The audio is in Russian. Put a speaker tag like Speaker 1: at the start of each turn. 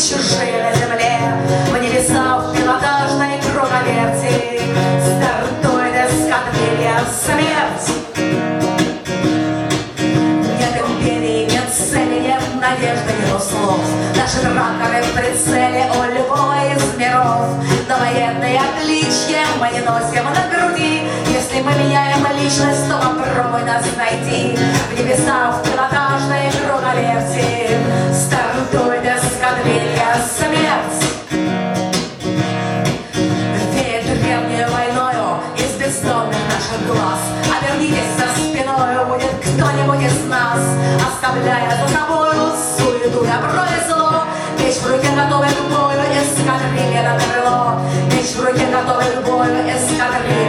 Speaker 1: чужие на земле, в небеса в пилотажной круговерти. Стартует эскадрилья смерть. Нет империи, нет цели, нет надежды, нет слов. Наши драконы в прицеле у любого из миров. Но военные отличия мы не носим на груди. Если мы меняем личность, то попробуй нас найти. В небеса в пилотажной круговерти стартует эскадрилья смерть. Веет древней войною из бездонных наших глаз. Обернитесь со спиною, будет кто-нибудь из нас, оставляя за собою суету, добро и зло. Меч в руке готовый к бою, эскадрилья на крыло. Меч в руке готовый к бою, эскадрилья